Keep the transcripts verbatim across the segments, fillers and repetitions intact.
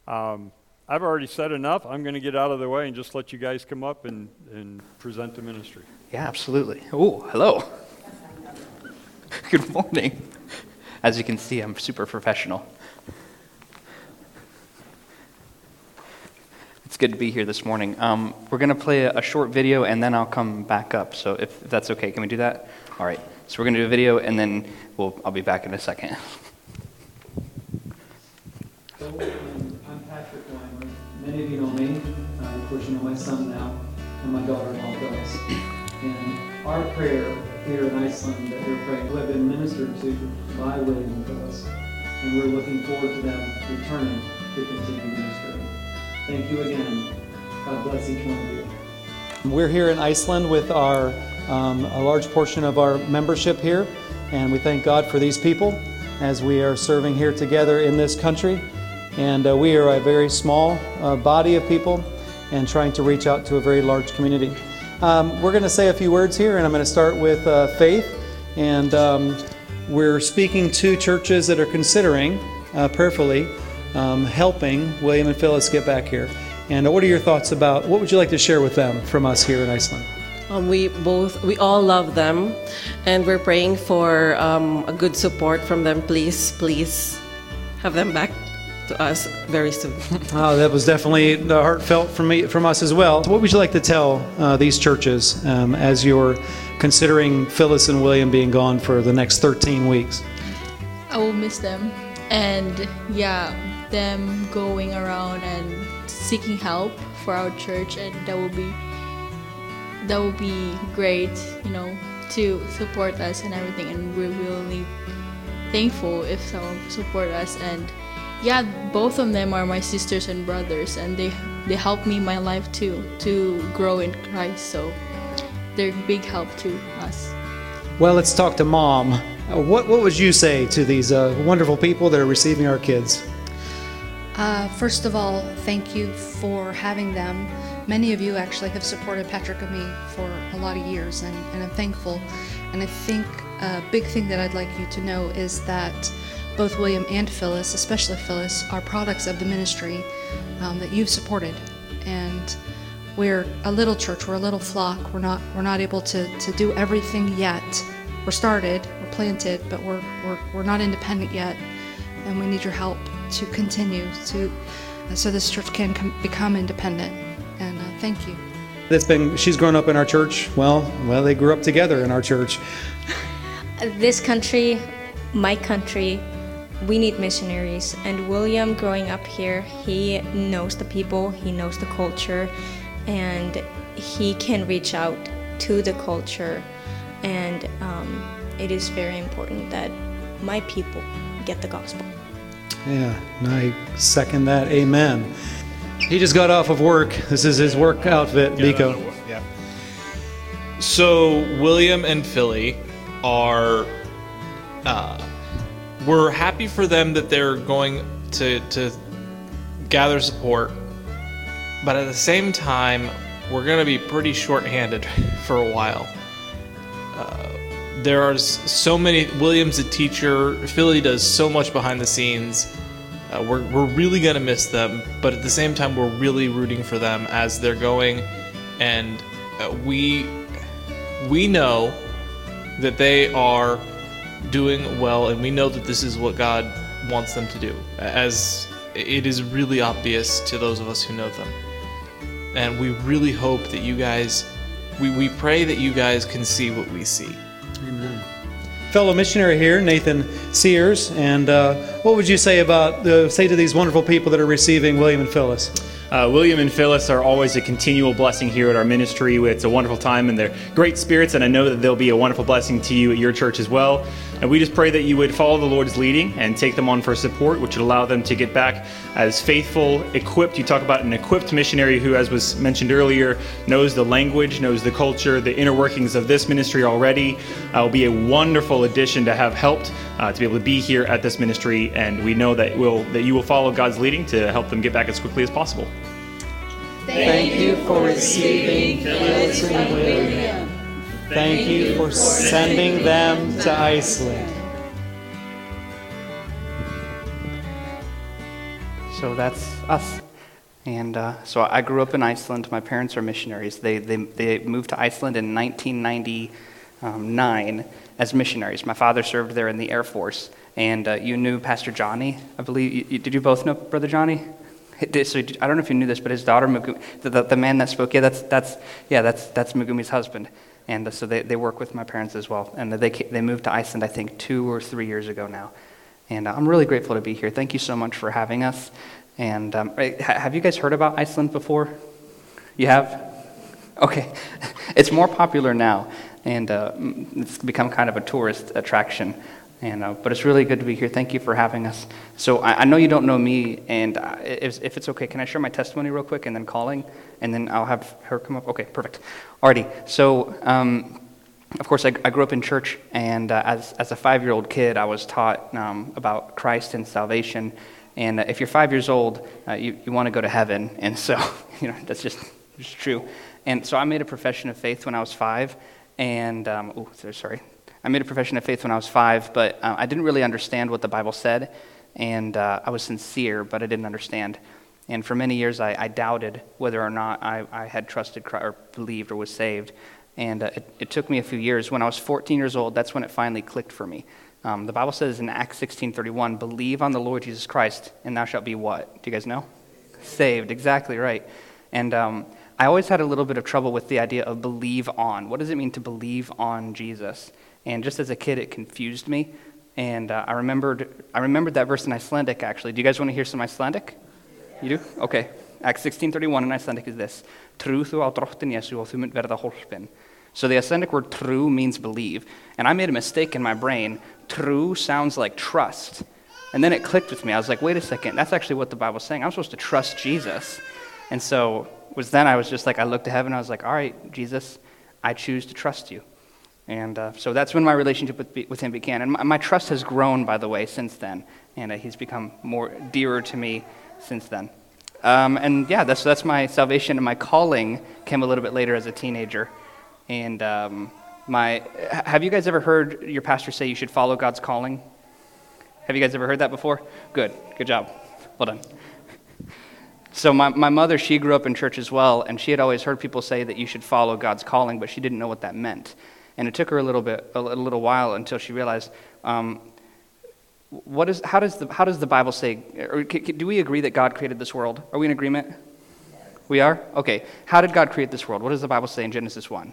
Um, I've already said enough. I'm going to get out of the way and just let you guys come up and, and present the ministry. Yeah, absolutely. Oh, hello. Good morning. As you can see, I'm super professional. It's good to be here this morning. Um, we're going to play a, a short video, and then I'll come back up. So if, if that's okay, can we do that? All right. So we're going to do a video, and then we'll I'll be back in a second. So, um, I'm Patrick Weimer. Many of you know me. Uh, of course, you know my son now, and my daughter-in-law does. And our prayer here in Iceland that we're praying, who have been ministered to by William and Phyllis, and we're looking forward to them returning to continue ministering. Thank you again. God bless each one of you. We're here in Iceland with our um, a large portion of our membership here, and we thank God for these people as we are serving here together in this country. And uh, we are a very small uh, body of people and trying to reach out to a very large community. Um, we're going to say a few words here, and I'm going to start with uh, Faith. And um, we're speaking to churches that are considering uh, prayerfully um, helping William and Phyllis get back here. And uh, what are your thoughts about, what would you like to share with them from us here in Iceland? Um, we both, we all love them, and we're praying for um, a good support from them. Please, please have them back to us very soon. Oh, that was definitely heartfelt from me, from us as well. What would you like to tell uh, these churches um, as you're considering Phyllis and William being gone for the next thirteen weeks? I will miss them, and yeah, them going around and seeking help for our church, and that will be that will be great, you know, to support us and everything. And we're really thankful if someone support us. And yeah, both of them are my sisters and brothers, and they they help me in my life too to grow in Christ. So they're a big help to us. Well, let's talk to Mom. Uh, what what would you say to these uh, wonderful people that are receiving our kids? Uh, first of all, thank you for having them. Many of you actually have supported Patrick and me for a lot of years, and, and I'm thankful. And I think a big thing that I'd like you to know is that both William and Phyllis, especially Phyllis, are products of the ministry um, that you've supported. And we're a little church, we're a little flock. We're not we're not able to, to do everything yet. We're started, we're planted, but we're, we're we're not independent yet, and we need your help to continue to uh, so this church can com- become independent. And uh, thank you. That's been she's grown up in our church. Well, well, they grew up together in our church. This country, my country, we need missionaries. And William, growing up here, he knows the people, he knows the culture, and he can reach out to the culture. And um, it is very important that my people get the gospel. Yeah, and I second that. Amen. He just got off of work. This is his work outfit, Nico. Yeah. So William and Philly are. Uh, we're happy for them that they're going to to gather support, but at the same time, we're going to be pretty short-handed for a while. Uh, there are so many. William's a teacher. Philly does so much behind the scenes. Uh, we're we're really gonna miss them, but at the same time, we're really rooting for them as they're going, and uh, we we know that they are doing well, and we know that this is what God wants them to do, as it is really obvious to those of us who know them. And we really hope that you guys, we, we pray that you guys can see what we see. Amen. Fellow missionary here, Nathan Sears, and uh, what would you say about the, say to these wonderful people that are receiving William and Phyllis? Uh, William and Phyllis are always a continual blessing here at our ministry. It's a wonderful time, and they're great spirits, and I know that they'll be a wonderful blessing to you at your church as well. And we just pray that you would follow the Lord's leading and take them on for support, which would allow them to get back as faithful, equipped. You talk about an equipped missionary who, as was mentioned earlier, knows the language, knows the culture, the inner workings of this ministry already. Uh, will be a wonderful addition to have helped uh, to be able to be here at this ministry, and we know that will that you will follow God's leading to help them get back as quickly as possible. Thank you for receiving Phyllis and William. Thank you for sending them to Iceland. so that's us. And uh, so I grew up in Iceland. My parents are missionaries. They, they, they moved to Iceland in nineteen ninety-nine as missionaries. My father served there in the Air Force. And uh, you knew Pastor Johnny, I believe. You, you, did you both know Brother Johnny? So I don't know if you knew this, but his daughter, Megumi, the, the, the man that spoke, yeah, that's that's yeah, that's that's Megumi's husband. And uh, so they, they work with my parents as well. And they they moved to Iceland, I think, two or three years ago now. And uh, I'm really grateful to be here. Thank you so much for having us. And um, have you guys heard about Iceland before? You have? Okay. It's more popular now, and uh, it's become kind of a tourist attraction. And uh, but it's really good to be here. Thank you for having us. So I, I know you don't know me, and uh, if, if it's okay, can I share my testimony real quick, and then calling, and then I'll have her come up? Okay, perfect. Alrighty. So, um, of course, I, I grew up in church, and uh, as as a five-year-old kid, I was taught um, about Christ and salvation. And uh, if you're five years old, uh, you you want to go to heaven, and so you know that's just just true. And so I made a profession of faith when I was five, and um, oh, sorry. I made a profession of faith when I was five, but uh, I didn't really understand what the Bible said, and uh, I was sincere, but I didn't understand. And for many years, I, I doubted whether or not I, I had trusted Christ or believed or was saved. And uh, it, it took me a few years. When I was fourteen years old, that's when it finally clicked for me. Um, the Bible says in Acts sixteen thirty-one, believe on the Lord Jesus Christ, and thou shalt be what? Do you guys know? Saved, exactly right. And um, I always had a little bit of trouble with the idea of believe on. What does it mean to believe on Jesus? And just as a kid, it confused me. And uh, I remembered I remembered that verse in Icelandic, actually. Do you guys want to hear some Icelandic? You do? Okay. Acts sixteen thirty-one in Icelandic is this. Trú þú á drottin Jesú og þú munt verða hólpin. So the Icelandic word trú means believe. And I made a mistake in my brain. Trú sounds like trust. And then it clicked with me. I was like, wait a second. That's actually what the Bible's saying. I'm supposed to trust Jesus. And so it was then I was just like, I looked to heaven. I was like, all right, Jesus, I choose to trust you. And uh, so that's when my relationship with, with him began. And my, my trust has grown, by the way, since then. And uh, he's become more dearer to me since then. Um, and yeah, that's that's my salvation. And my calling came a little bit later as a teenager. And um, my have you guys ever heard your pastor say you should follow God's calling? Have you guys ever heard that before? Good. Good job. Well done. So my, my mother, she grew up in church as well. And she had always heard people say that you should follow God's calling, but she didn't know what that meant. And it took her a little bit, a little while until she realized, um, what is, how does the, how does the Bible say? Or do we agree that God created this world? Are we in agreement? Yes. We are? Okay. How did God create this world? What does the Bible say in Genesis one?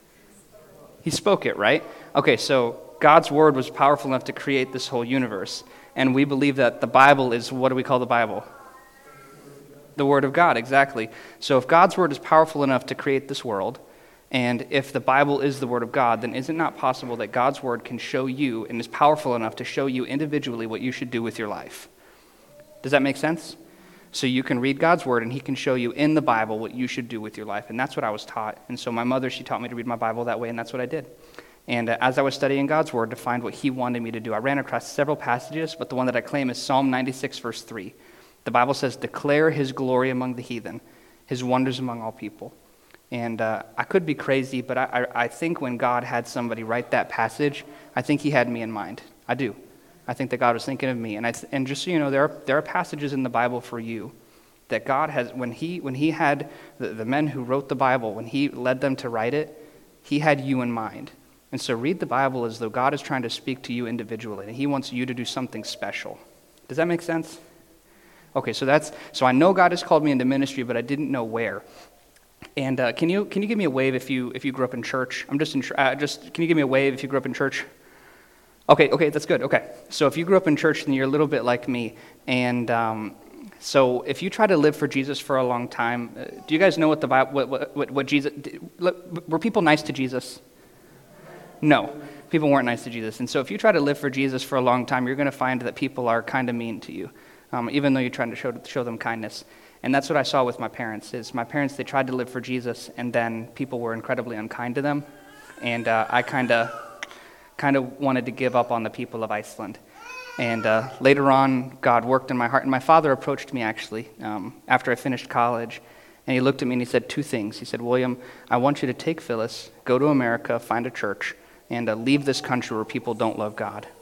He spoke it, right? Okay, so God's word was powerful enough to create this whole universe, and we believe that the Bible is, what do we call the Bible? The Word of God, exactly. So if God's word is powerful enough to create this world, and if the Bible is the Word of God, then is it not possible that God's Word can show you and is powerful enough to show you individually what you should do with your life? Does that make sense? So you can read God's Word and He can show you in the Bible what you should do with your life. And that's what I was taught. And so my mother, she taught me to read my Bible that way, and that's what I did. And uh, as I was studying God's Word to find what He wanted me to do, I ran across several passages, but the one that I claim is Psalm ninety-six, verse three. The Bible says, declare His glory among the heathen, His wonders among all people. And uh, I could be crazy, but I, I, I think when God had somebody write that passage, I think He had me in mind. I do. I think that God was thinking of me. And I, and just so you know, there are there are passages in the Bible for you that God has, when He when He had the, the men who wrote the Bible, when He led them to write it, He had you in mind. And so read the Bible as though God is trying to speak to you individually, and He wants you to do something special. Does that make sense? Okay, so that's so I know God has called me into ministry, but I didn't know where. And uh, can you can you give me a wave if you if you grew up in church? I'm just in uh, just can you give me a wave if you grew up in church? Okay, okay, that's good. Okay, so if you grew up in church, then you're a little bit like me. And um, so if you try to live for Jesus for a long time, uh, do you guys know what the Bible what what, what Jesus were people nice to Jesus? No, people weren't nice to Jesus. And so if you try to live for Jesus for a long time, you're going to find that people are kind of mean to you, um, even though you're trying to show show them kindness. And that's what I saw with my parents, is my parents, they tried to live for Jesus, and then people were incredibly unkind to them. And uh, I kind of kind of wanted to give up on the people of Iceland. And uh, later on, God worked in my heart. And my father approached me, actually, um, after I finished college. And he looked at me and he said two things. He said, William, I want you to take Phyllis, go to America, find a church, and uh, leave this country where people don't love God.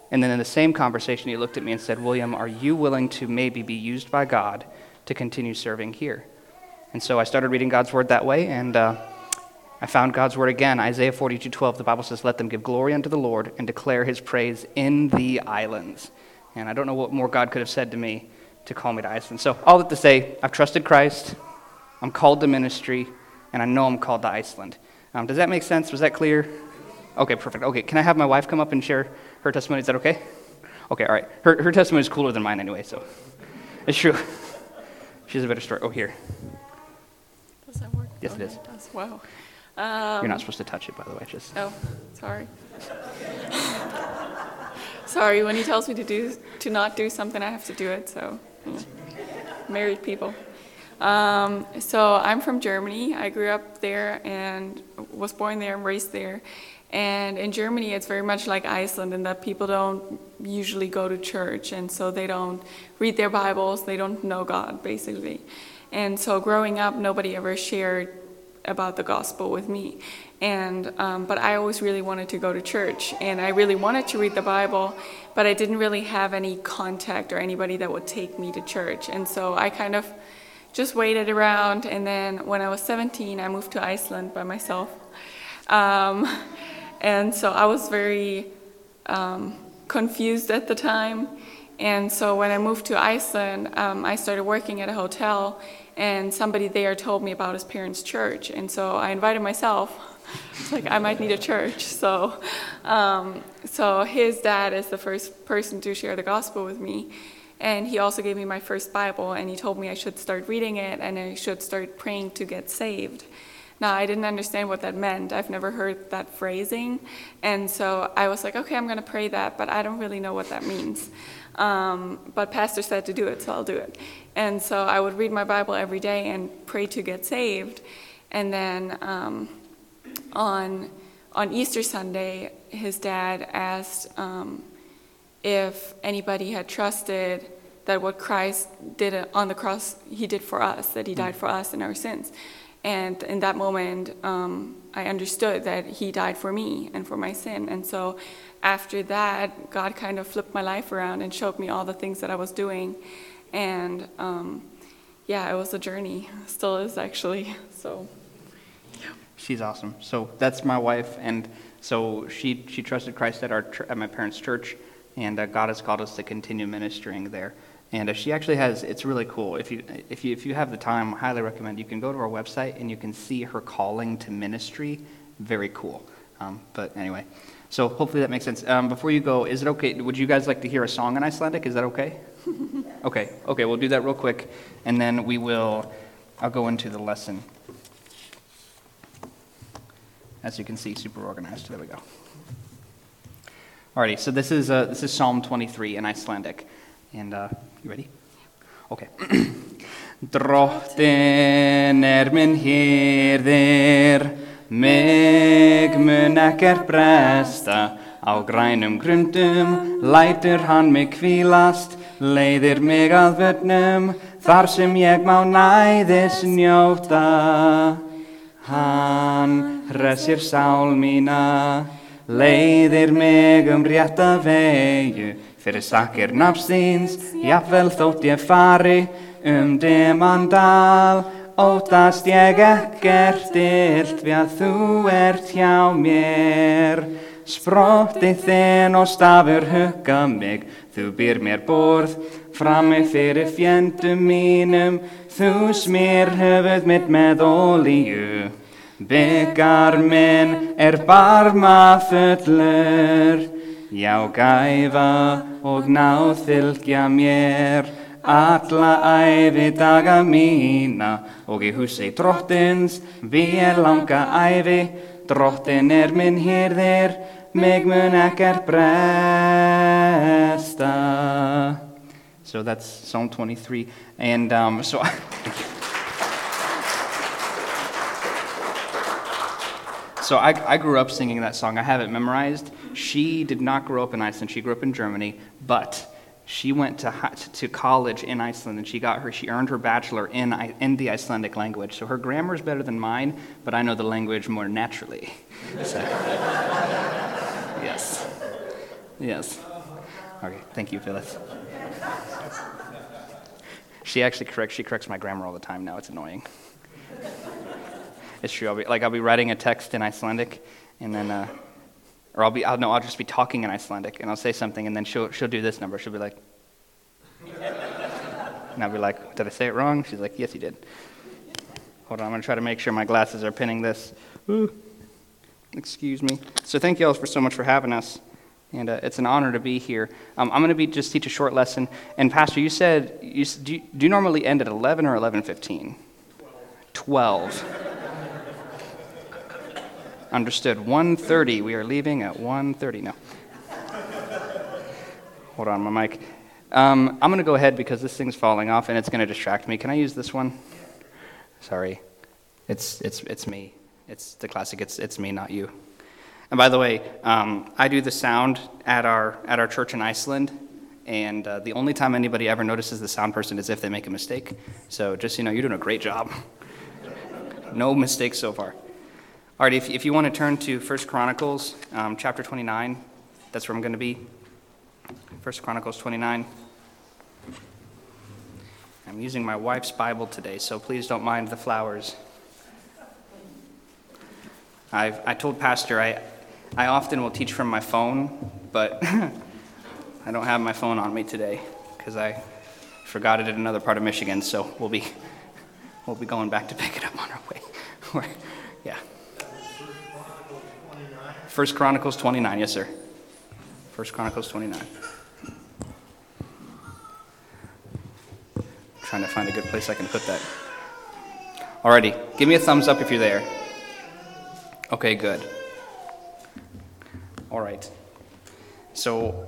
And then in the same conversation, he looked at me and said, William, are you willing to maybe be used by God to continue serving here? And so I started reading God's word that way, and uh, I found God's word again. Isaiah forty-two twelve, the Bible says, let them give glory unto the Lord and declare his praise in the islands. And I don't know what more God could have said to me to call me to Iceland. So all that to say, I've trusted Christ, I'm called to ministry, and I know I'm called to Iceland. Um, does that make sense? Was that clear? Okay, perfect. Okay, can I have my wife come up and share her testimony? Is that okay? Okay, all right. Her her testimony is cooler than mine anyway, so it's true. She has a better story. Oh, here. Does that work? Yes, okay, it is. It does. Wow. Um, You're not supposed to touch it, by the way. Just. Oh, sorry. Sorry, when he tells me to do to not do something, I have to do it. So, yeah. Married people. Um, so I'm from Germany. I grew up there and was born there and raised there. And in Germany, it's very much like Iceland in that people don't usually go to church, and so they don't read their Bibles. They don't know God, basically. And so growing up, nobody ever shared about the gospel with me. And um, but I always really wanted to go to church, and I really wanted to read the Bible, but I didn't really have any contact or anybody that would take me to church. And so I kind of just waited around, and then when I was seventeen, I moved to Iceland by myself. Um, and so I was very um, confused at the time. And so when I moved to Iceland, um, I started working at a hotel, and somebody there told me about his parents' church. And so I invited myself. It's like, I might need a church. So, um, so his dad is the first person to share the gospel with me. And he also gave me my first Bible, and he told me I should start reading it and I should start praying to get saved. Now, I didn't understand what that meant. I've never heard that phrasing. And so I was like, okay, I'm going to pray that, but I don't really know what that means. Um, but Pastor said to do it, so I'll do it. And so I would read my Bible every day and pray to get saved. And then um, on on Easter Sunday, his dad asked um, if anybody had trusted that what Christ did on the cross, he did for us, that he died for us in our sins. And in that moment, um, I understood that he died for me and for my sin. And so after that, God kind of flipped my life around and showed me all the things that I was doing. And um, yeah, it was a journey. Still is, actually. So, yeah. She's awesome. So that's my wife, and so she she trusted Christ at our at my parents' church, and uh, God has called us to continue ministering there. And uh, she actually has, it's really cool. If you, if you if you have the time, I highly recommend you can go to our website and you can see her calling to ministry. Very cool. Um, but anyway, so hopefully that makes sense. Um, before you go, is it okay, would you guys like to hear a song in Icelandic? Is that okay? Okay, okay, we'll do that real quick, and then we will, I'll go into the lesson. As you can see, super organized. There we go. Alrighty, so this is uh, this is Psalm twenty-three in Icelandic. And, uh, you ready? Okay. Drottin er minn hirðir, mig mun ekkert bresta, á grænum grundum, lætur hann mig hvílast, leiðir mig að vötnum, þar sem ég má næðis njóta. Hann hressir sál mína, leiðir mig um rétta vegu, fyrir sakir nafnsins, jafnvel þótt ég fari um dimman dal, óttast ég ekkert illt, því að þú ert hjá mér. Sprottið þinn og stafur hugga mig, þú býr mér borð, frammi fyrir fjendum mínum, þú smyr höfuð mitt með olíu. Byggar minn er barma fullur, já gæfa og náð fylgja mér alla ævi daga mína, og í húsi drottins vel langa ævi, drottin er minn hirðir, mig mun ekkert bresta. So that's Psalm twenty-three, and um, so So I, I grew up singing that song. I have it memorized. She did not grow up in Iceland. She grew up in Germany, but she went to to college in Iceland, and she got her. She earned her bachelor in in the Icelandic language. So her grammar is better than mine, but I know the language more naturally. So, yes, yes. Okay, thank you, Phyllis. She actually corrects, she corrects my grammar all the time now. It's annoying. It's true. I'll be, like, I'll be writing a text in Icelandic, and then, uh, or I'll be, I'll, no, I'll just be talking in Icelandic, and I'll say something, and then she'll, she'll do this number. She'll be like, and I'll be like, did I say it wrong? She's like, yes, you did. Hold on, I'm going to try to make sure my glasses are pinning this. Ooh. Excuse me. So thank you all for so much for having us, and uh, it's an honor to be here. Um, I'm going to be just teach a short lesson, and Pastor, you said, you, do, you, do you normally end at eleven or eleven fifteen? twelve. Understood. one thirty. We are leaving at one thirty. No. Hold on, my mic. Um, I'm going to go ahead because this thing's falling off and it's going to distract me. Can I use this one? Sorry. It's it's it's me. It's the classic. It's it's me, not you. And by the way, um, I do the sound at our at our church in Iceland, and uh, the only time anybody ever notices the sound person is if they make a mistake. So just so you know, you're doing a great job. No mistakes so far. All right, if, if you want to turn to First Chronicles, um, chapter twenty-nine, that's where I'm going to be. First Chronicles twenty-nine. I'm using my wife's Bible today, so please don't mind the flowers. I've, I told Pastor I, I often will teach from my phone, but I don't have my phone on me today because I forgot it at another part of Michigan, so we'll be we'll be going back to pick it up on our way. Yeah. First Chronicles twenty-nine, yes, sir. First Chronicles twenty-nine. Trying to find a good place I can put that. Alrighty, give me a thumbs up if you're there. Okay, good. All right. So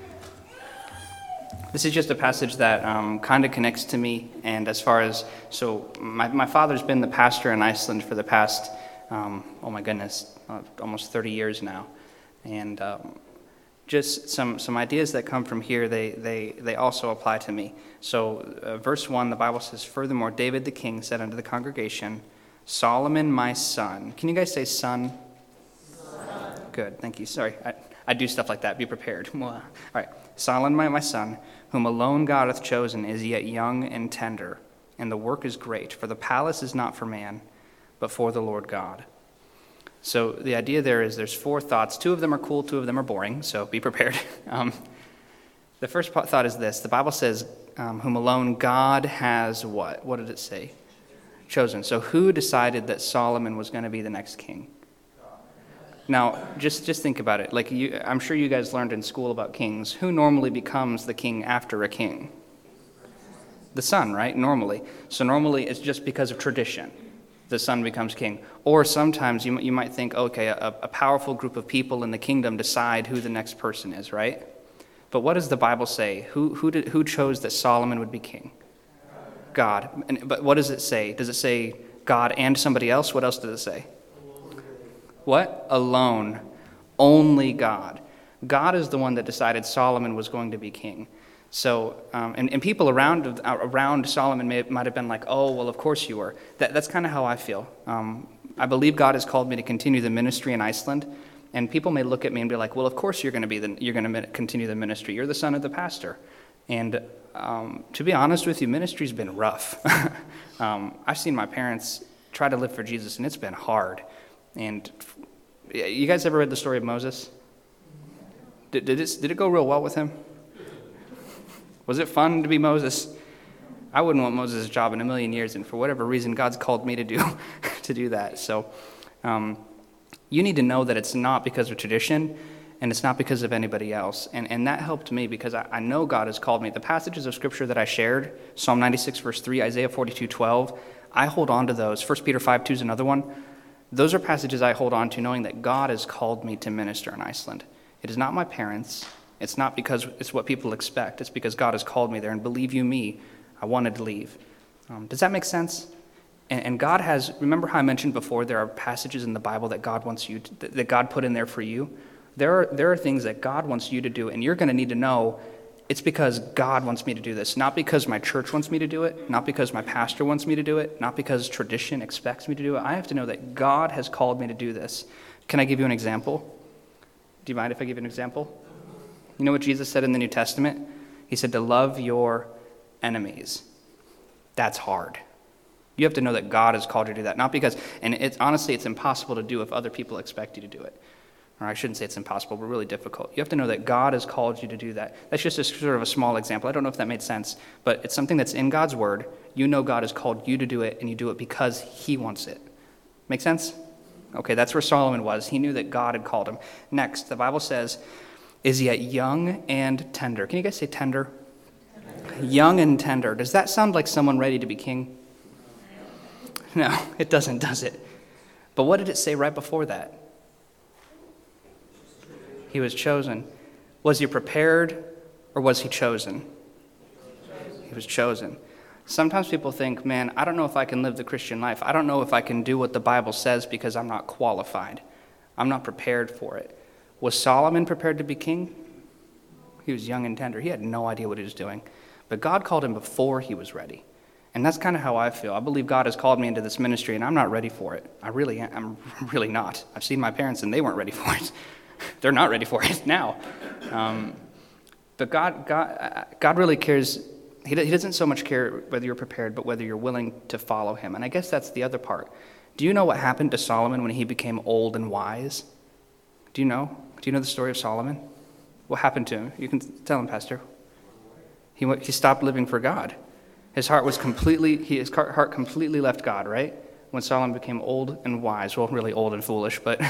this is just a passage that um, kind of connects to me, and as far as, so my, my father's been the pastor in Iceland for the past, um, oh my goodness, uh, almost thirty years now, and um, just some, some ideas that come from here, they, they, they also apply to me. So uh, verse one, the Bible says, "Furthermore, David the king said unto the congregation, Solomon my son." Can you guys say son? Son. Good, thank you. Sorry, I, I do stuff like that. Be prepared. All right. "Solomon my, my son, whom alone God hath chosen, is yet young and tender, and the work is great, for the palace is not for man, but for the Lord God." So the idea there is there's four thoughts. Two of them are cool, two of them are boring, so be prepared. Um, the first thought is this. The Bible says, um, whom alone God has what? What did it say? Chosen. So who decided that Solomon was going to be the next king? Now, just just think about it. Like you, I'm sure you guys learned in school about kings. Who normally becomes the king after a king? The son, right? Normally. So normally it's just because of tradition. The son becomes king. Or sometimes you, you might think, okay, a, a powerful group of people in the kingdom decide who the next person is, right? But what does the Bible say? Who who did, who chose that Solomon would be king? God. And, but what does it say? Does it say God and somebody else? What else does it say? What? Alone. Only God. God is the one that decided Solomon was going to be king. So, um, and, and people around around Solomon may, might have been like, oh, well, of course you were. That, that's kind of how I feel. Um, I believe God has called me to continue the ministry in Iceland. And people may look at me and be like, well, of course you're going to be the, you're going to continue the ministry. You're the son of the pastor. And um, to be honest with you, ministry's been rough. um, I've seen my parents try to live for Jesus, and it's been hard. And you guys ever read the story of Moses? Did, did, it, did it go real well with him? Was it fun to be Moses? I wouldn't want Moses' job in a million years, and for whatever reason, God's called me to do to do that. So um, you need to know that it's not because of tradition, and it's not because of anybody else. And and that helped me because I, I know God has called me. The passages of Scripture that I shared, Psalm ninety-six, verse three, Isaiah forty-two, twelve, I hold on to those. First Peter five, two is another one. Those are passages I hold on to knowing that God has called me to minister in Iceland. It is not my parents. It's not because it's what people expect. It's because God has called me there. And believe you me, I wanted to leave. Um, does that make sense? And, and God has, remember how I mentioned before, there are passages in the Bible that God wants you, to, that God put in there for you? There are, there are things that God wants you to do, and you're going to need to know it's because God wants me to do this, not because my church wants me to do it, not because my pastor wants me to do it, not because tradition expects me to do it. I have to know that God has called me to do this. Can I give you an example? Do you mind if I give you an example? You know what Jesus said in the New Testament? He said to love your enemies. That's hard. You have to know that God has called you to do that. Not because, and it's honestly, it's impossible to do if other people expect you to do it. Or I shouldn't say it's impossible, but really difficult. You have to know that God has called you to do that. That's just a sort of a small example. I don't know if that made sense, but it's something that's in God's word. You know God has called you to do it, and you do it because he wants it. Make sense? Okay, that's where Solomon was. He knew that God had called him. Next, the Bible says, is yet young and tender. Can you guys say tender? Tender. Young and tender. Does that sound like someone ready to be king? No, it doesn't, does it? But what did it say right before that? He was chosen. Was he prepared or was he chosen? He was chosen. Sometimes people think, man, I don't know if I can live the Christian life. I don't know if I can do what the Bible says because I'm not qualified. I'm not prepared for it. Was Solomon prepared to be king? He was young and tender. He had no idea what he was doing. But God called him before he was ready. And that's kind of how I feel. I believe God has called me into this ministry, and I'm not ready for it. I really am. I'm really not. I've seen my parents, and they weren't ready for it. They're not ready for it now. Um, but God, God, God really cares. He doesn't so much care whether you're prepared, but whether you're willing to follow him. And I guess that's the other part. Do you know what happened to Solomon when he became old and wise? Do you know? Do you know the story of Solomon? What happened to him? You can tell him, Pastor. He went, he stopped living for God. His heart was completely, his heart completely left God, right? When Solomon became old and wise. Well, really old and foolish, but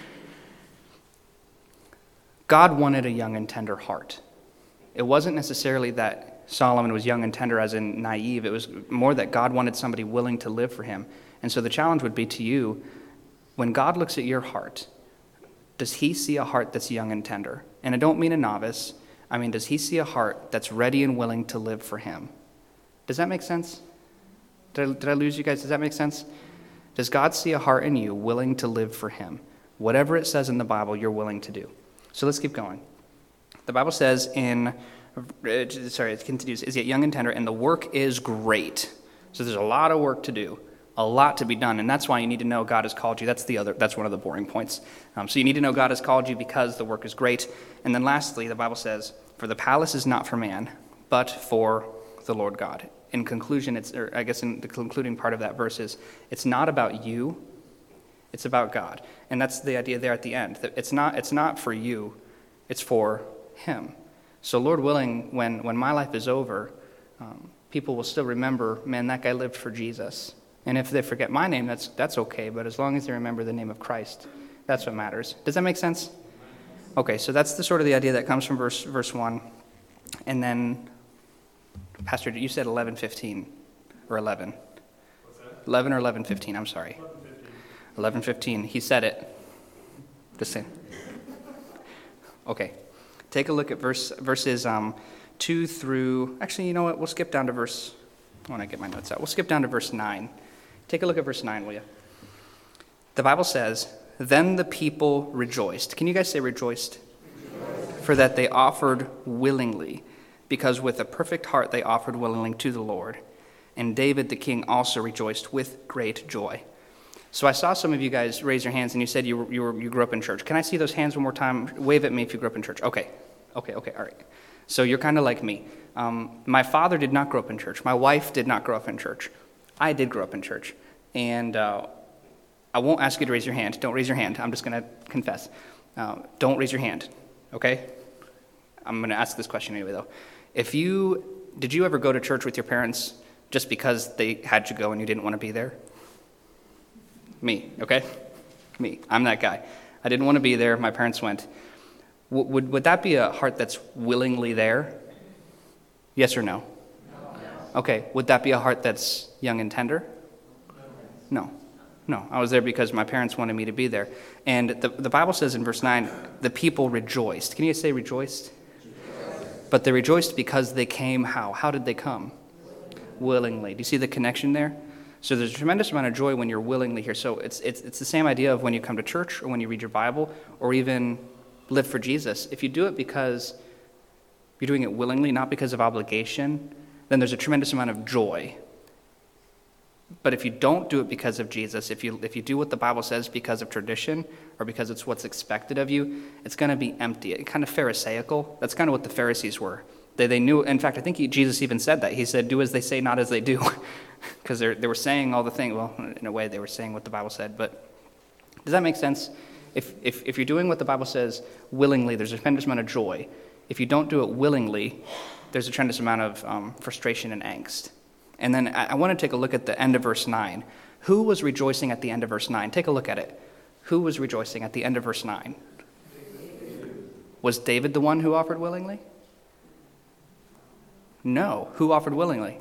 God wanted a young and tender heart. It wasn't necessarily that Solomon was young and tender as in naive. It was more that God wanted somebody willing to live for him. And so the challenge would be to you, when God looks at your heart, does he see a heart that's young and tender? And I don't mean a novice. I mean, does he see a heart that's ready and willing to live for him? Does that make sense? Did I, did I lose you guys? Does that make sense? Does God see a heart in you willing to live for him? Whatever it says in the Bible, you're willing to do. So let's keep going. The Bible says in, sorry, it continues, is yet young and tender, and the work is great. So there's a lot of work to do, a lot to be done, and that's why you need to know God has called you. That's the other. That's one of the boring points. Um, so you need to know God has called you because the work is great. And then lastly, the Bible says, for the palace is not for man, but for the Lord God. In conclusion, it's, or I guess in the concluding part of that verse is, it's not about you, it's about God. And that's the idea there at the end. That it's not, it's not for you, it's for him. So Lord willing, when, when my life is over, um, people will still remember, man, that guy lived for Jesus. And if they forget my name, that's that's okay, but as long as they remember the name of Christ, that's what matters. Does that make sense? Okay, so that's the sort of the idea that comes from verse verse one. And then, Pastor, you said eleven fifteen, or eleven. What's that? eleven or eleven fifteen, I'm sorry. eleven fifteen, he said it. Just saying. Okay, take a look at verse verses um, two through, actually, you know what, we'll skip down to verse, I want to get my notes out. We'll skip down to verse nine. Take a look at verse nine, will you? The Bible says, then the people rejoiced. Can you guys say rejoiced? Rejoiced. For that they offered willingly, because with a perfect heart they offered willingly to the Lord. And David the king also rejoiced with great joy. So I saw some of you guys raise your hands, and you said you were, you were, you grew up in church. Can I see those hands one more time? Wave at me if you grew up in church. Okay, okay, okay, all right. So you're kind of like me. Um, my father did not grow up in church. My wife did not grow up in church. I did grow up in church. And uh, I won't ask you to raise your hand. Don't raise your hand. I'm just going to confess. Uh, don't raise your hand, okay? I'm going to ask this question anyway, though. If you, did you ever go to church with your parents just because they had you go and you didn't want to be there? Me, okay? Me. I'm that guy. I didn't want to be there. My parents went. W- would, would that be a heart that's willingly there? Yes or no? No. Okay. Would that be a heart that's young and tender? No. No. I was there because my parents wanted me to be there. And the, the Bible says in verse nine, the people rejoiced. Can you say rejoiced? Rejoiced. But they rejoiced because they came how? How did they come? Willingly. Do you see the connection there? So there's a tremendous amount of joy when you're willingly here. So it's it's it's the same idea of when you come to church or when you read your Bible or even live for Jesus. If you do it because you're doing it willingly, not because of obligation, then there's a tremendous amount of joy. But if you don't do it because of Jesus, if you if you do what the Bible says because of tradition or because it's what's expected of you, it's going to be empty. It's kind of pharisaical. That's kind of what the Pharisees were. They they knew. In fact, I think he, Jesus even said that. He said, "Do as they say, not as they do," because they they were saying all the things. Well, in a way, they were saying what the Bible said. But does that make sense? If if if you're doing what the Bible says willingly, there's a tremendous amount of joy. If you don't do it willingly, there's a tremendous amount of um, frustration and angst. And then I, I want to take a look at the end of verse nine. Who was rejoicing at the end of verse nine? Take a look at it. Who was rejoicing at the end of verse nine? Was David the one who offered willingly? No. Who offered willingly?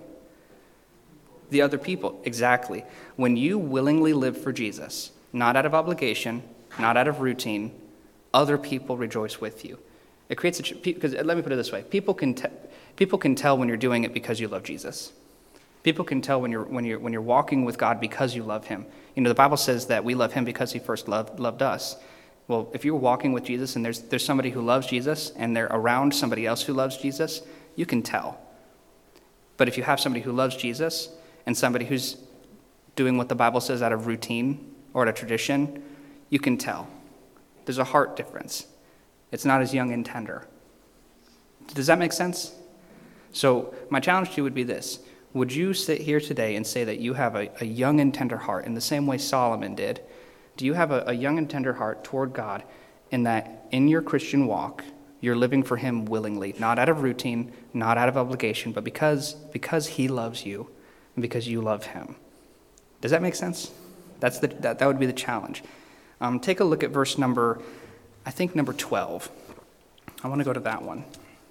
The other people. Exactly. When you willingly live for Jesus, not out of obligation, not out of routine, other people rejoice with you. It creates a, because let me put it this way. People can, te- people can tell when you're doing it because you love Jesus. People can tell when you're, when you're, when you're walking with God because you love him. You know, the Bible says that we love him because he first loved, loved us. Well, if you're walking with Jesus and there's, there's somebody who loves Jesus and they're around somebody else who loves Jesus, you can tell. But if you have somebody who loves Jesus and somebody who's doing what the Bible says out of routine or out of tradition, you can tell. There's a heart difference. It's not as young and tender. Does that make sense? So my challenge to you would be this. Would you sit here today and say that you have a, a young and tender heart in the same way Solomon did? Do you have a, a young and tender heart toward God in that in your Christian walk, you're living for him willingly, not out of routine, not out of obligation, but because, because he loves you and because you love him? Does that make sense? That's the, that, that would be the challenge. Um, take a look at verse number, I think number twelve. I want to go to that one.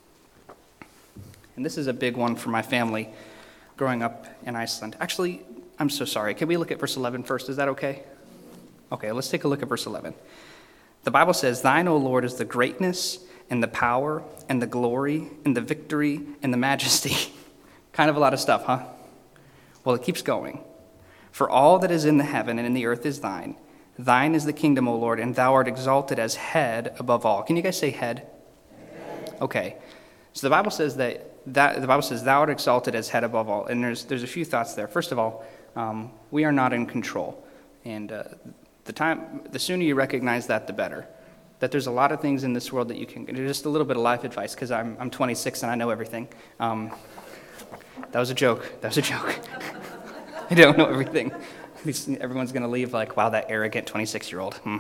And this is a big one for my family growing up in Iceland. Actually, I'm so sorry. Can we look at verse eleven first? Is that okay? Okay, let's take a look at verse eleven. The Bible says, "Thine, O Lord, is the greatness and the power and the glory and the victory and the majesty." Kind of a lot of stuff, huh? Well, it keeps going. "For all that is in the heaven and in the earth is thine. Thine is the kingdom, O Lord, and thou art exalted as head above all." Can you guys say head? Head. Okay. So the Bible says that, that the Bible says thou art exalted as head above all. And there's there's a few thoughts there. First of all, um, we are not in control. And uh, the time the sooner you recognize that, the better. That there's a lot of things in this world that you can, just a little bit of life advice, because I'm I'm twenty-six and I know everything. Um, that was a joke. That was a joke. I don't know everything. Everyone's going to leave like, wow, that arrogant twenty-six-year-old. Hmm.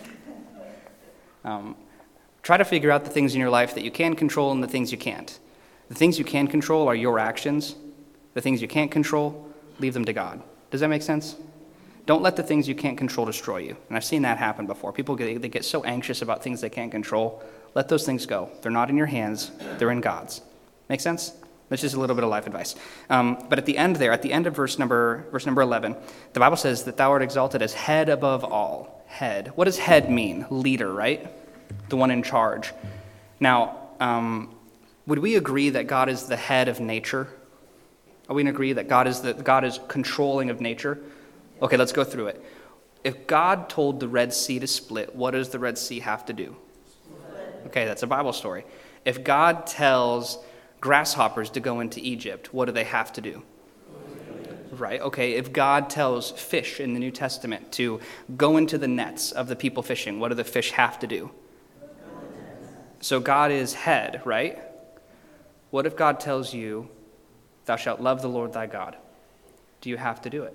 Um, try to figure out the things in your life that you can control and the things you can't. The things you can control are your actions. The things you can't control, leave them to God. Does that make sense? Don't let the things you can't control destroy you. And I've seen that happen before. People get, they get so anxious about things they can't control. Let those things go. They're not in your hands. They're in God's. Make sense? That's just a little bit of life advice. Um, but at the end there, at the end of verse number verse number eleven, the Bible says that thou art exalted as head above all. Head. What does head mean? Leader, right? The one in charge. Now, um, would we agree that God is the head of nature? Are we in agree that God is the God is controlling of nature? Okay, let's go through it. If God told the Red Sea to split, what does the Red Sea have to do? Okay, that's a Bible story. If God tells grasshoppers to go into Egypt, what do they have to do? Right, okay, if God tells fish in the New Testament to go into the nets of the people fishing, what do the fish have to do? So God is head, right? What if God tells you, thou shalt love the Lord thy God? Do you have to do it?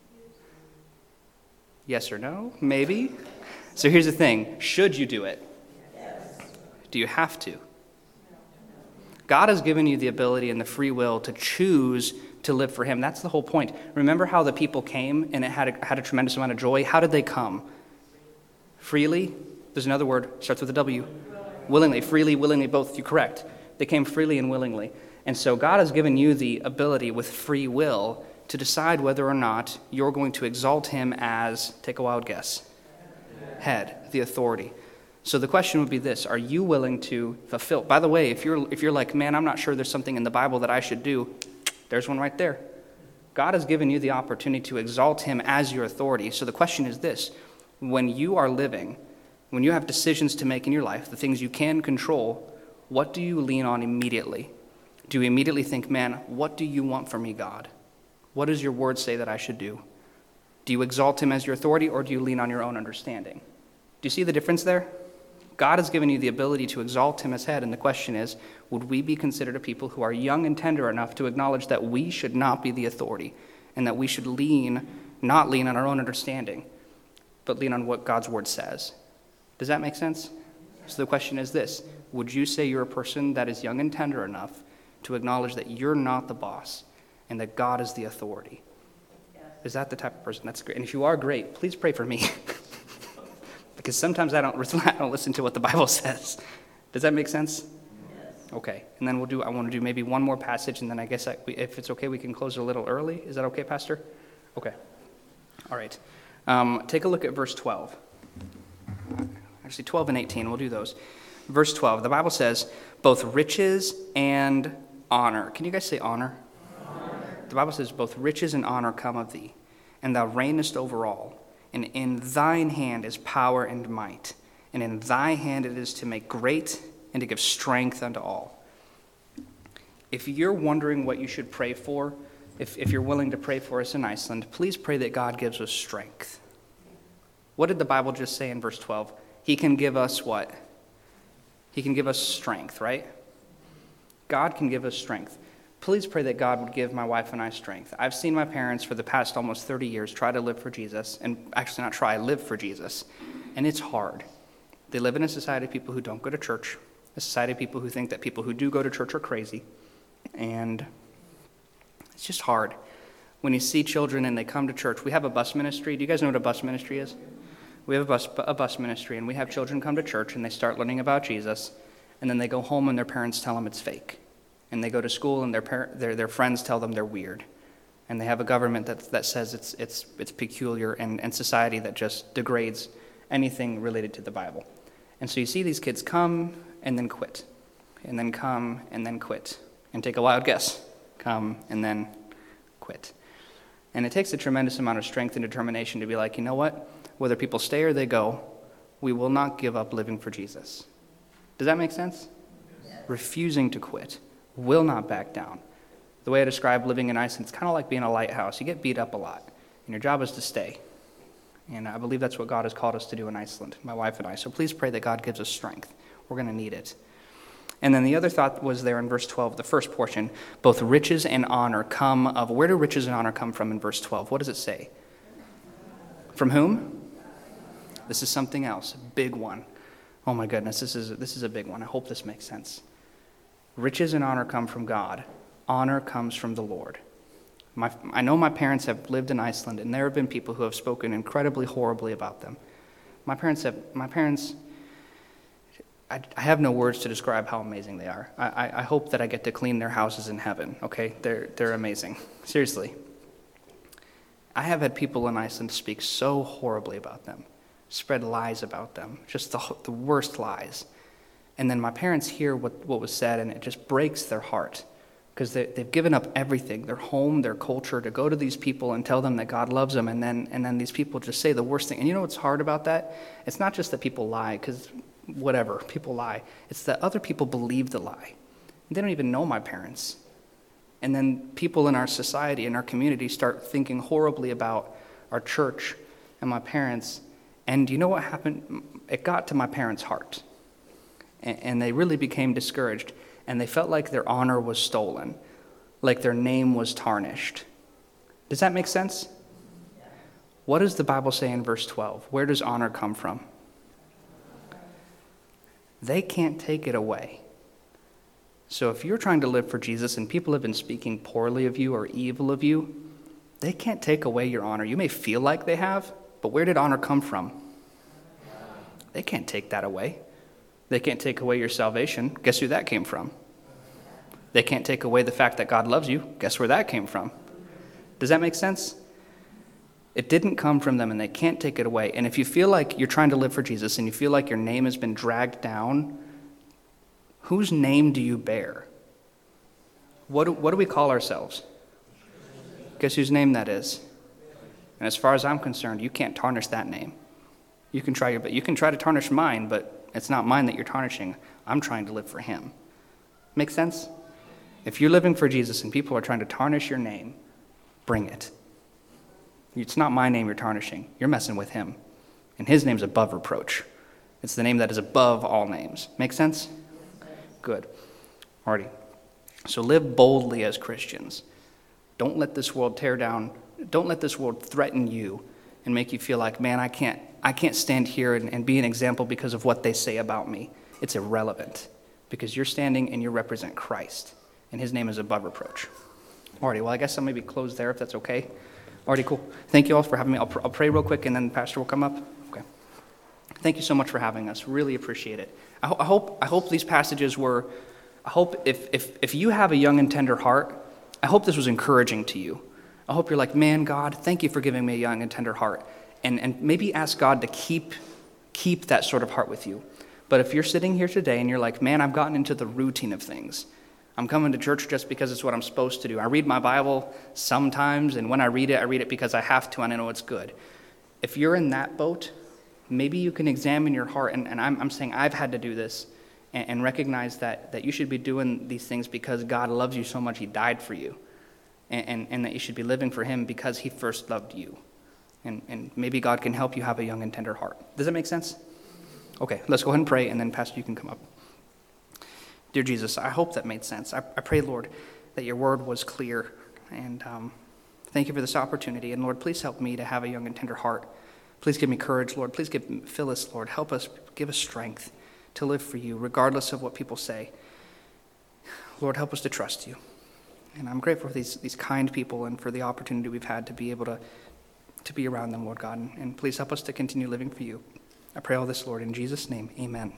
Yes or no? Maybe? So here's the thing. Should you do it? Do you have to? God has given you the ability and the free will to choose to live for him. That's the whole point. Remember how the people came and it had a, had a tremendous amount of joy? How did they come? Freely? There's another word, starts with a W. Willingly, freely, willingly, both. You're correct. They came freely and willingly. And so God has given you the ability with free will to decide whether or not you're going to exalt him as, take a wild guess, head, the authority. So the question would be this: are you willing to fulfill? By the way, if you're if you're like, man, I'm not sure there's something in the Bible that I should do, there's one right there. God has given you the opportunity to exalt him as your authority. So the question is this: when you are living, when you have decisions to make in your life, the things you can control, what do you lean on immediately? Do you immediately think, man, what do you want from me, God? What does your word say that I should do? Do you exalt him as your authority, or do you lean on your own understanding? Do you see the difference there? God has given you the ability to exalt him as head, and the question is, would we be considered a people who are young and tender enough to acknowledge that we should not be the authority, and that we should lean, not lean on our own understanding, but lean on what God's word says? Does that make sense? So the question is this: would you say you're a person that is young and tender enough to acknowledge that you're not the boss and that God is the authority? Yes. Is that the type of person? That's great. And if you are, great. Please pray for me. Because sometimes I don't, I don't listen to what the Bible says. Does that make sense? Yes. Okay. And then we'll do, I want to do maybe one more passage, and then I guess I, if it's okay, we can close a little early. Is that okay, Pastor? Okay. All right. Um, take a look at verse twelve. Actually, twelve and eighteen. We'll do those. Verse twelve. The Bible says, both riches and honor. Can you guys say honor? Honor. The Bible says, both riches and honor come of thee, and thou reignest over all. And in thine hand is power and might, and in thy hand it is to make great and to give strength unto all. If you're wondering what you should pray for, if, if you're willing to pray for us in Iceland, please pray that God gives us strength. What did the Bible just say in verse twelve? He can give us what? He can give us strength, right? God can give us strength. Please pray that God would give my wife and I strength. I've seen my parents for the past almost thirty years try to live for Jesus, and actually not try, live for Jesus, and it's hard. They live in a society of people who don't go to church, a society of people who think that people who do go to church are crazy, and it's just hard. When you see children and they come to church, we have a bus ministry. Do you guys know what a bus ministry is? We have a bus, a bus ministry, and we have children come to church, and they start learning about Jesus, and then they go home and their parents tell them it's fake. And they go to school, and their par- their their friends tell them they're weird. And they have a government that that says it's it's it's peculiar, and, and society that just degrades anything related to the Bible. And so you see these kids come and then quit, and then come and then quit, and take a wild guess, come and then quit. And it takes a tremendous amount of strength and determination to be like, you know what? Whether people stay or they go, we will not give up living for Jesus. Does that make sense? Yes. Refusing to quit. Will not back down. The way I describe living in Iceland, it's kind of like being a lighthouse. You get beat up a lot, and your job is to stay. And I believe that's what God has called us to do in Iceland, my wife and I. So please pray that God gives us strength. We're going to need it. And then the other thought was there in verse twelve, the first portion, both riches and honor come of, where do riches and honor come from in verse twelve? What does it say? From whom? This is something else, a big one. Oh my goodness, this is, this is a big one. I hope this makes sense. Riches and honor come from God. Honor comes from the Lord. My, I know my parents have lived in Iceland, and there have been people who have spoken incredibly horribly about them. My parents have, my parents, I, I have no words to describe how amazing they are. I, I, I hope that I get to clean their houses in heaven, okay? They're, they're amazing. Seriously. I have had people in Iceland speak so horribly about them, spread lies about them, just the, the worst lies. And then my parents hear what, what was said, and it just breaks their heart because they, they've given up everything, their home, their culture, to go to these people and tell them that God loves them, and then and then these people just say the worst thing. And you know what's hard about that? It's not just that people lie, because whatever, people lie. It's that other people believe the lie. They don't even know my parents. And then people in our society, in our community, start thinking horribly about our church and my parents. And you know what happened? It got to my parents' heart. And they really became discouraged, and they felt like their honor was stolen, like their name was tarnished. Does that make sense? What does the Bible say in verse twelve? Where does honor come from? They can't take it away. So if you're trying to live for Jesus and people have been speaking poorly of you or evil of you, they can't take away your honor. You may feel like they have, but where did honor come from? They can't take that away. They can't take away your salvation. Guess who that came from? They can't take away the fact that God loves you. Guess where that came from? Does that make sense? It didn't come from them, and they can't take it away. And if you feel like you're trying to live for Jesus and you feel like your name has been dragged down, whose name do you bear? What do, what do we call ourselves? Guess whose name that is? And as far as I'm concerned, you can't tarnish that name. You can try your, but you can try to tarnish mine, but it's not mine that you're tarnishing. I'm trying to live for him. Make sense? If you're living for Jesus and people are trying to tarnish your name, bring it. It's not my name you're tarnishing. You're messing with him. And his name's above reproach. It's the name that is above all names. Make sense? Good. Alrighty. So live boldly as Christians. Don't let this world tear down. Don't let this world threaten you and make you feel like, man, I can't, I can't stand here and, and be an example because of what they say about me. It's irrelevant because you're standing and you represent Christ, and his name is above reproach. Alrighty, well, I guess I'll maybe close there if that's okay. Alrighty, cool. Thank you all for having me. I'll, pr- I'll pray real quick, and then the pastor will come up. Okay. Thank you so much for having us. Really appreciate it. I, ho- I hope I hope these passages were, I hope if, if, if you have a young and tender heart, I hope this was encouraging to you. I hope you're like, man, God, thank you for giving me a young and tender heart. And, and maybe ask God to keep, keep that sort of heart with you. But if you're sitting here today and you're like, man, I've gotten into the routine of things. I'm coming to church just because it's what I'm supposed to do. I read my Bible sometimes, and when I read it, I read it because I have to and I know it's good. If you're in that boat, maybe you can examine your heart, and, and I'm, I'm saying I've had to do this, and, and recognize that, that you should be doing these things because God loves you so much he died for you, and, and, and that you should be living for him because he first loved you. And, and maybe God can help you have a young and tender heart. Does that make sense? Okay, let's go ahead and pray, and then Pastor, you can come up. Dear Jesus, I hope that made sense. I, I pray, Lord, that your word was clear, and um, thank you for this opportunity. And Lord, please help me to have a young and tender heart. Please give me courage, Lord. Please give Phyllis, Lord. Help us, give us strength to live for you, regardless of what people say. Lord, help us to trust you. And I'm grateful for these, these kind people and for the opportunity we've had to be able to, to be around them, Lord God. And, and please help us to continue living for you. I pray all this, Lord, in Jesus' name, amen.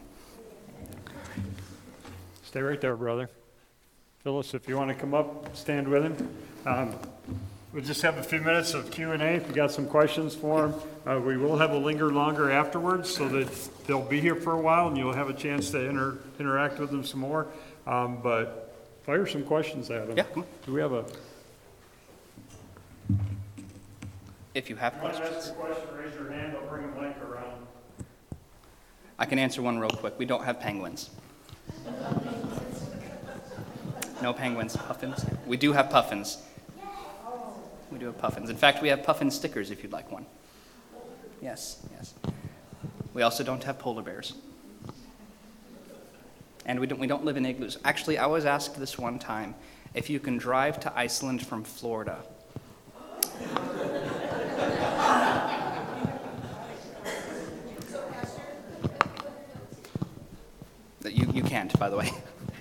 Stay right there, brother. Phyllis, if you want to come up, stand with him. Um, we'll just have a few minutes of Q and A. If you got some questions for him, uh, we will have a linger longer afterwards so that they'll be here for a while and you'll have a chance to inter- interact with them some more. Um, but fire some questions at them. Yeah, come on. Do we have a... If you have If you want to questions. ask a question, raise your hand. I'll bring a mic around. I can answer one real quick. We don't have penguins. No penguins, puffins. We do have puffins. We do have puffins. In fact, we have puffin stickers if you'd like one. Yes, yes. We also don't have polar bears. And we don't, we don't live in igloos. Actually, I was asked this one time, if you can drive to Iceland from Florida. You, you can't, by the way.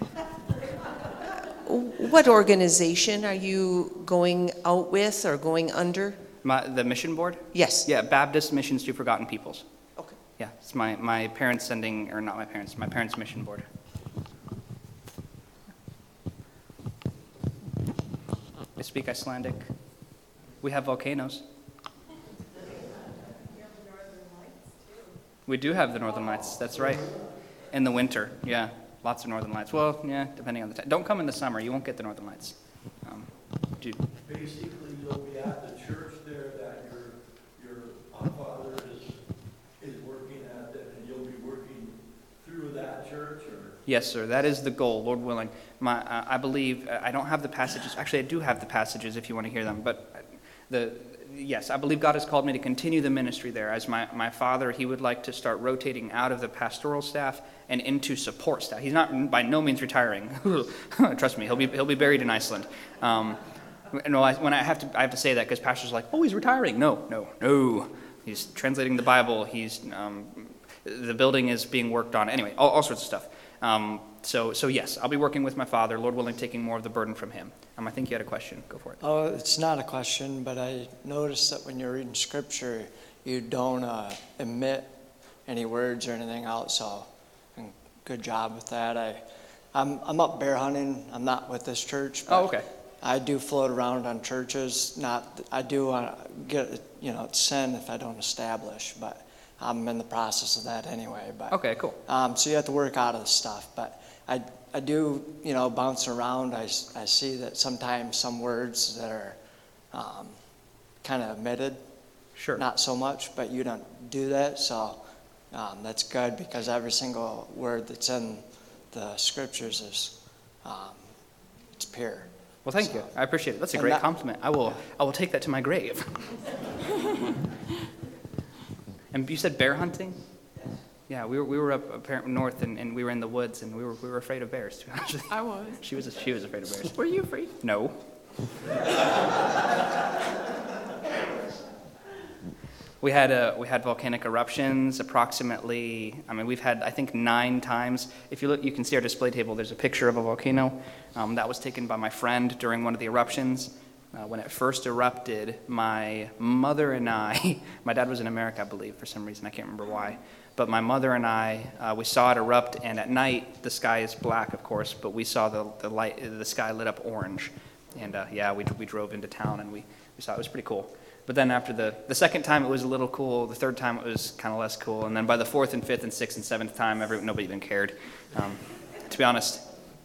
What organization are you going out with or going under? My, the mission board? Yes. Yeah, Baptist Missions to Forgotten Peoples. Okay. Yeah, it's my, my parents sending, or not my parents, my parents' mission board. I speak Icelandic. We have volcanoes. We do have the Northern Lights, that's right. In the winter, yeah. Lots of Northern Lights. Well, yeah, depending on the time. Don't come in the summer. You won't get the Northern Lights. Um, dude. Basically, you'll be at the church there that your your father is is working at, and you'll be working through that church, or? Yes, sir. That is the goal, Lord willing. My, uh, I believe uh, I don't have the passages. Actually, I do have the passages if you want to hear them. But the yes, I believe God has called me to continue the ministry there. As my, my father, he would like to start rotating out of the pastoral staff and into support staff. He's not by no means retiring. Trust me, he'll be he'll be buried in Iceland. Um, no, I, when I have to I have to say that because pastors are like, oh, he's retiring. No, no, no. He's translating the Bible. He's um, the building is being worked on. Anyway, all, all sorts of stuff. Um, so so yes, I'll be working with my father, Lord willing, taking more of the burden from him. Um, I think you had a question. Go for it. Oh, it's not a question, but I noticed that when you're reading scripture, you don't uh, omit any words or anything out. So, good job with that. I, I'm I'm up bear hunting. I'm not with this church. But Oh, okay. I do float around on churches. Not I do uh, get you know it's sin if I don't establish, but I'm in the process of that anyway. But Okay, cool. Um, so you have to work out of the stuff, but I I do you know bounce around. I, I see that sometimes some words that are um, kind of omitted. Sure. Not so much, but you don't do that, so um, that's good because every single word that's in the scriptures is um, it's pure. Well, thank you. I appreciate it. That's a And great that- compliment. I will I will take that to my grave. And you said bear hunting? Yeah, we were we were up apparently north and, and we were in the woods and we were we were afraid of bears, to be honest with you. I was. She was she was afraid of bears. Were you afraid? No. We had uh, we had volcanic eruptions approximately. I mean, we've had I think nine times. If you look, you can see our display table. There's a picture of a volcano um, that was taken by my friend during one of the eruptions. Uh, when it first erupted, my mother and I, my dad was in America, I believe, for some reason. I can't remember why. But my mother and I, uh, we saw it erupt, and at night the sky is black, of course. But we saw the the light, the sky lit up orange, and uh, yeah, we we drove into town and we, we saw it. It was pretty cool. But then after the, the second time, it was a little cool. The third time, it was kind of less cool. And then by the fourth and fifth and sixth and seventh time, every, nobody even cared, um, to be honest.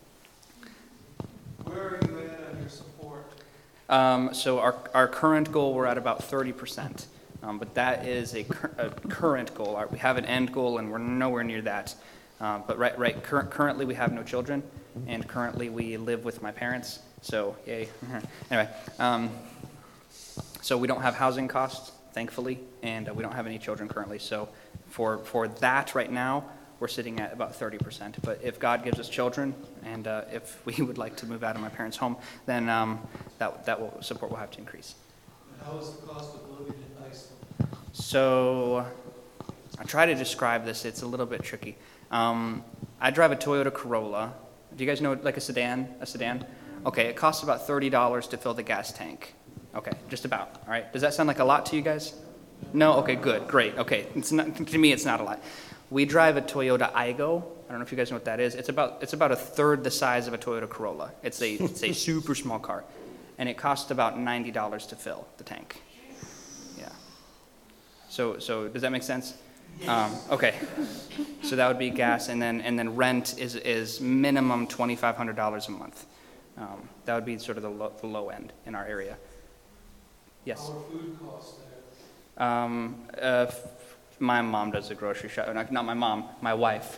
Where are you at on your support? Um, so our, our current goal, we're at about thirty percent. Um, but that is a, cur- a current goal. Our, we have an end goal, and we're nowhere near that. Um, but right, right cur- currently, we have no children. And currently, we live with my parents. So, yay. Anyway. Um, So we don't have housing costs, thankfully, and uh, we don't have any children currently. So for, for that right now, we're sitting at about thirty percent. But if God gives us children, and uh, if we would like to move out of my parents' home, then um, that, that will, support will have to increase. How is the cost of living in Iceland? So I try to describe this. It's a little bit tricky. Um, I drive a Toyota Corolla. Do you guys know like a sedan? A sedan? Okay, it costs about thirty dollars to fill the gas tank. Okay, just about. All right. Does that sound like a lot to you guys? No? Okay, good, great. Okay, it's not, to me, it's not a lot. We drive a Toyota Aygo. I don't know if you guys know what that is. It's about it's about a third the size of a Toyota Corolla. It's a it's a super small car, and it costs about ninety dollars to fill the tank. Yeah. So so does that make sense? Um, okay. So that would be gas, and then and then rent is is minimum twenty-five hundred dollars a month. Um, that would be sort of the low, the low end in our area. Yes. How are food costs there? Um, uh, f- my mom does the grocery shop. Not, not my mom, my wife.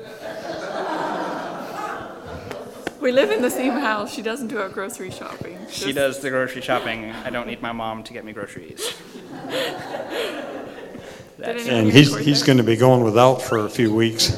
We live in the same house. She doesn't do our grocery shopping. She Just- does the grocery shopping. I don't need my mom to get me groceries. That's anyone And he's, he's going to be going without for a few weeks.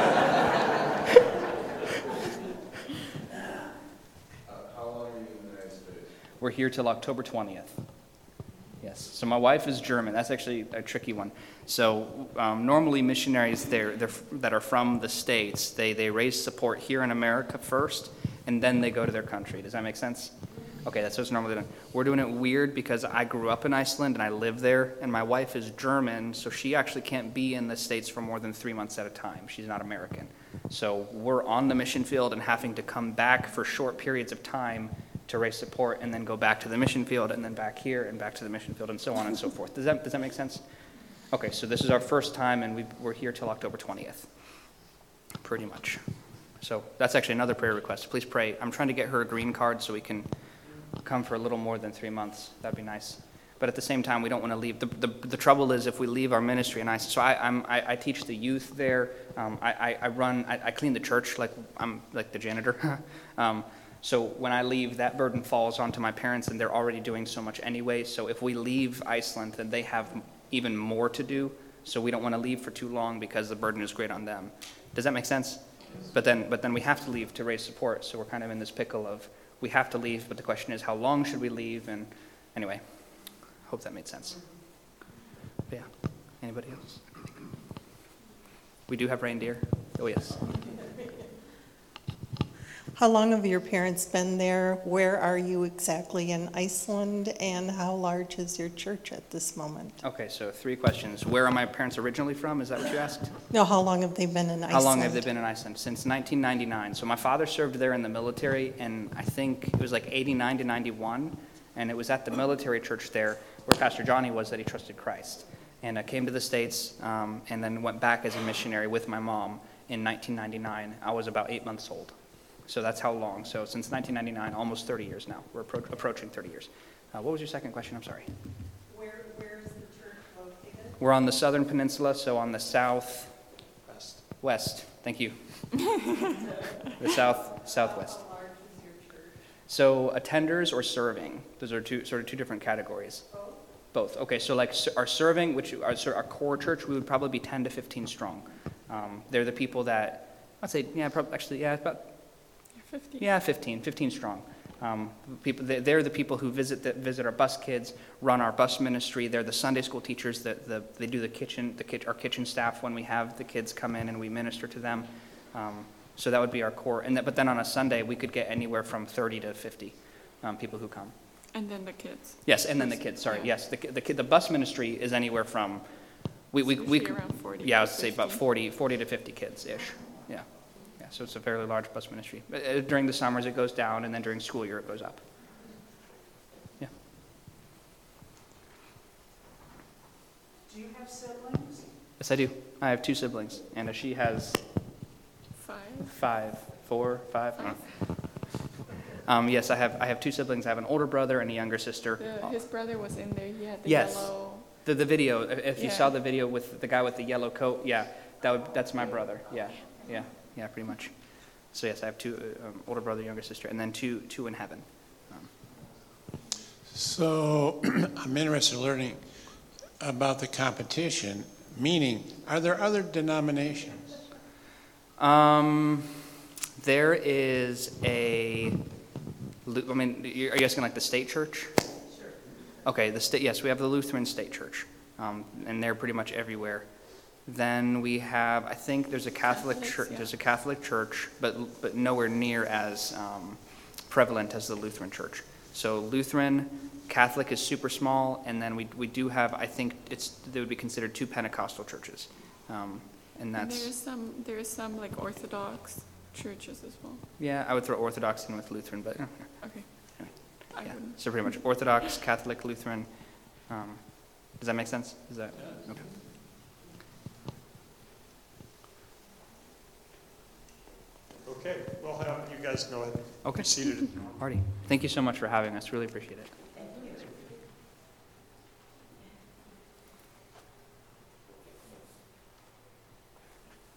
We're here till October twentieth. Yes. So my wife is German. That's actually a tricky one. So um, normally missionaries they're, they're, that are from the States, they, they raise support here in America first, and then they go to their country. Does that make sense? Okay, that's what's normally done. We're doing it weird because I grew up in Iceland and I live there, and my wife is German, so she actually can't be in the States for more than three months at a time. She's not American. So we're on the mission field and having to come back for short periods of time to raise support and then go back to the mission field and then back here and back to the mission field and so on and so forth. Does that, does that make sense? Okay, so this is our first time and we, we're here till October twentieth, pretty much. So that's actually another prayer request. Please pray. I'm trying to get her a green card so we can come for a little more than three months. That'd be nice. But at the same time, we don't want to leave. The, the, the trouble is if we leave our ministry, and I, so I, I'm, I, I teach the youth there. Um, I, I, I run, I, I clean the church like I'm like the janitor. um, So when I leave, that burden falls onto my parents, and they're already doing so much anyway. So if we leave Iceland, then they have even more to do. So we don't want to leave for too long because the burden is great on them. Does that make sense? But then, but then we have to leave to raise support. So we're kind of in this pickle of we have to leave, but the question is how long should we leave? And anyway, hope that made sense. But yeah, anybody else? We do have reindeer. Oh yes. How long have your parents been there? Where are you exactly in Iceland? And how large is your church at this moment? Okay, so three questions. Where are my parents originally from? Is that what you asked? No, how long have they been in Iceland? How long have they been in Iceland? Since nineteen ninety-nine. So my father served there in the military, and I think it was like eighty-nine to ninety-one. And it was at the military church there where Pastor Johnny was that he trusted Christ. And I came to the States um, and then went back as a missionary with my mom in nineteen ninety-nine. I was about eight months old. So that's how long. So since nineteen ninety-nine, almost thirty years now. We're appro- approaching thirty years. Uh, what was your second question? I'm sorry. Where, where is the church located? We're on the southern peninsula, so on the south west. West. Thank you. The south southwest. How large is your church? So attenders or serving, those are two sort of two different categories. Both. Both. Okay, so like s- our serving, which our, so our core church, we would probably be ten to fifteen strong. Um, they're the people that, I'd say, yeah, probably, actually, yeah, about, fifty. yeah, fifteen, fifteen strong. Um, people, they- they're the people who visit the, visit our bus kids, run our bus ministry. They're the Sunday school teachers that the, they do the kitchen, the kit, our kitchen staff when we have the kids come in and we minister to them. Um, so that would be our core. And that, but then on a Sunday, we could get anywhere from thirty to fifty um, people who come. And then the kids. Yes, and then the kids. Sorry, yes, the ki- the kid, the bus ministry is anywhere from, we we It's we. usually around forty Yeah, I to would say about fifty. forty, forty to fifty kids ish. Yeah, yeah. So it's a fairly large bus ministry. But, uh, during the summers it goes down, and then during school year it goes up. Yeah. Do you have siblings? Yes, I do. I have two siblings, and uh, she has Five. five, four, five. I don't know. Um, yes, I have. I have two siblings. I have an older brother and a younger sister. The, his brother was in there. He had the Yes. yellow. The the video. If if you Yeah. saw the video with the guy with the yellow coat, yeah, that would that's my brother. Yeah, yeah, yeah, pretty much. So yes, I have two uh, um, older brother, younger sister, and then two two in heaven. Um, So I'm interested in learning about the competition, meaning, are there other denominations? Um, there is a. Lu- I mean, you- are you asking like the state church? Sure. Okay, the state. Yes, we have the Lutheran State Church, um, and they're pretty much everywhere. Then we have, I think, there's a Catholic Catholics, church. yeah. There's a Catholic church, but but nowhere near as um, prevalent as the Lutheran Church. So Lutheran, Catholic is super small, and then we we do have, I think it's they would be considered two Pentecostal churches, um, and And that's. there is some. There is some like Orthodox churches as well. Yeah, I would throw Orthodox in with Lutheran, but uh, Okay. I yeah. wouldn't. So pretty much Orthodox, Catholic, Lutheran. Um, does that make sense? Is that okay? Okay, we'll have you guys go ahead. Okay. Be seated. Alrighty. Thank you so much for having us. Really appreciate it.